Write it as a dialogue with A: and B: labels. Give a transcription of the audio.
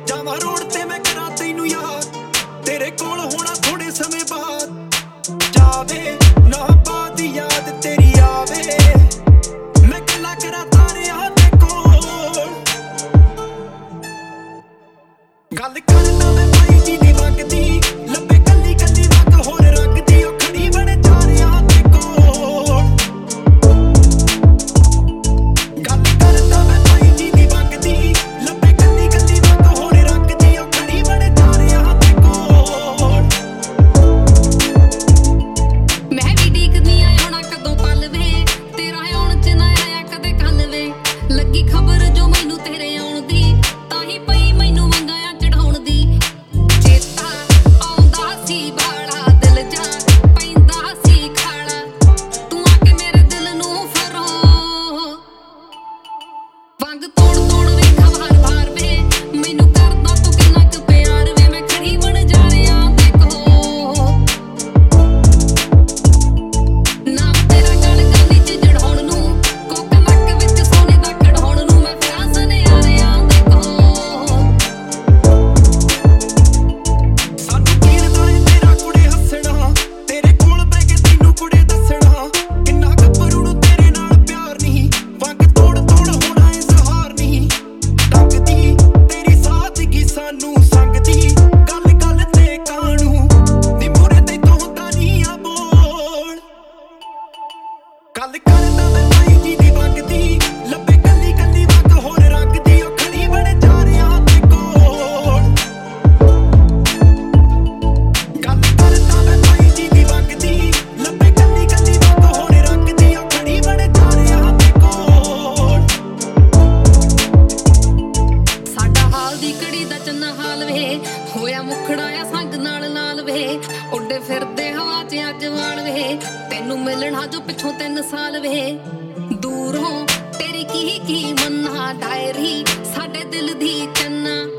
A: ਜਾਵਾਂ ਰੋਡ ਤੇ ਮੈਂ ਕਰਾਂ ਤੈਨੂੰ ਯਾਦ, ਤੇਰੇ ਕੋਲ ਹੋਣਾ ਥੋੜੇ ਸਮੇਂ ਬਾਅਦ। ਜਾਵੇ ਨਾ ਬਾਤ ਯਾਦ ਤੇਰੀ ਆਵੇ, ਮੈਂ ਗੱਲਾਂ ਕਰਾਂ ਤਾਰਿਆਂ ਦੇ ਕੋਲ। ਗੱਲ ਕਰਦਾ ਮੈਂ ਭਾਈ ਜੀ ਦੀ ਵਗਦੀ, ਲੱਭੇ ਕੱਲੀ ਕੱਲੀ ਵਗ ਹੋਰ ਰੱਖਦੀ, ਉਹ ਖੜੀ ਬਣੇ ਤਾਰਿਆਂ ਦੇ ਕੋਲ। ਗੱਲ ਕਰਦਾ ਮੈਂ ਭਾਈ ਜੀ ਦੀ ਵਗਦੀ, ਲੱਭੇ ਕੱਲੀ ਕੱਲੀ ਵਗ ਹੋਰ ਰੱਖਦੀ, ਉਹ ਖੜੀ ਬਣੇ ਤਾਰਿਆਂ ਦੇ ਕੋਲ।
B: ਮੈਂ ਵੀ ਡੀਕਦੀ ਆ ਆਉਣਾ ਕਦੋਂ ਪਲ ਵੇ, ਤੇਰਾ ਆਉਣ ਚ ਨਾ ਆਇਆ ਕਦੇ ਕੱਲ ਵੇ। ਲੱਗੀ ਖਬਰ ਜੋ ਮੈਨੂੰ ਤੇਰੇ ਆਉਣ ਦੀ, ਤਾਂ ਹੀ ਪਈ ਮੈਨੂੰ ਵੰਗਾਂ ਚੜਾਉਣ ਦੀ। ਚੇਤਾ ਆਉਂਦਾ ਸੀ ਬਾਲਾ ਦਿਲ ਜਾ ਪੈਂਦਾ ਸੀ ਖਾਲਾ, ਤੂੰ ਆ ਕੇ ਮੇਰੇ ਦਿਲ ਨੂੰ ਫਰੋ ਵੰਗ ਤੋੜ ਤੋੜ ਵੇਖਾ ਵਾਰ ਵਾਰ ਵੇ। ਮੈਨੂੰ ਕਰਦਾ ਤੂੰ ਕਿੰਨਾ ਕੁ ਪਿਆਰ ਵੇ, ਮੈਂ ਖੜੀ ਬਣ ਜਾ ਰਿਆਂ ਦੇ ਕੋਲ। ਨਾ ਤੇਰਾ ਗਲ ਗਲੀ ਚ ਜੜਾਉਣ ਨੂੰ, ਕੋਕ ਨੱਕ ਵਿੱਚ ਸੋਨੇ ਦਾ ਕਢਾਉਣ ਨੂੰ, ਮੈਂ ਫਿਰਾਂ ਸੁਨਿਆਰਿਆਂ ਦੇ ਕੋਲ।
A: ਸਾਨੂੰ ਕੀਰਦਾ ਏ ਤੇਰਾ ਕੁੜੇ ਹੱਸਣਾ, ਤੇਰੇ ਕੋਲ ਬਹਿ ਕੇ ਤੈਨੂੰ ਕੁੜੇ ਦੱਸਣਾ, ਕਿੰਨਾ ਗੱਭਰੂ ਨੂੰ ਤੇਰੇ ਨਾਲ ਪਿਆਰ ਨਹੀਂ। ਵੰਗ ਤੋੜ ਤੋੜ ਹੋਣਾ ਇਜ਼ਹਾਰ ਨਹੀਂ, ਟੰਗਦੀ ਤੇਰੀ ਸਾਦਗੀ ਸਾਨੂੰ ਸੰਗਦੀ। ਗੱਲ ਗੱਲ ਤੇ ਕਾਣੂ ਨੀ ਮੂਹਰੇ ਤੈਥੋਂ ਹੁੰਦਾ ਨਹੀਂ ਆ ਬੋਲ। ਗੱਲ ਕਰਦਾ ਮੈਂ ਭਾਈ ਜੀ ਦੀ ਵਗਦੀ, ਲੱਭੇ ਕੱਲੀ ਕੱਲੀ ਵਗ ਹੋਰ ਰੱਖਦੀ, ਉਹ ਖੜੀ ਬਣੇ ਤਾਰਿਆਂ ਦੇ ਕੋਲ। ਗੱਲ ਕਰਦਾ ਮੈਂ ਭਾਈ ਜੀ ਦੀ ਵਗਦੀ, ਲੱਭੇ ਕੱਲੀ ਕੱਲੀ ਵਗ ਹੋਰ ਰੱਖਦੀ, ਉਹ ਖੜੀ ਬਣੇ ਤਾਰਿਆਂ ਦੇ ਕੋਲ।
B: ਸਾਡਾ ਹਾਲ ਦੀ ਘੜੀ ਦਾ ਚੰਨਾ ਹਾਲ ਵੇ, ਹੋਇਆ ਮੁਖੜਾ ਆ ਸੰਗ ਨਾਲ ਲਾਲ ਵੇ। ਉੱਡੇ ਫਿਰਦੇ ਹਵਾ 'ਚ ਅੱਜ ਵਾਲ ਵੇ, ਤੈਨੂੰ ਮਿਲਣਾ ਜੋ ਪਿੱਛੋਂ 3 ਸਾਲ ਵੇ। ਦੂਰੋਂ ਤੇਰੀ ਕੀ ਮੰਨਾ ਡਾਇਰੀ, ਸਾਡੇ ਦਿਲ ਦੀ ਚੰਨਾ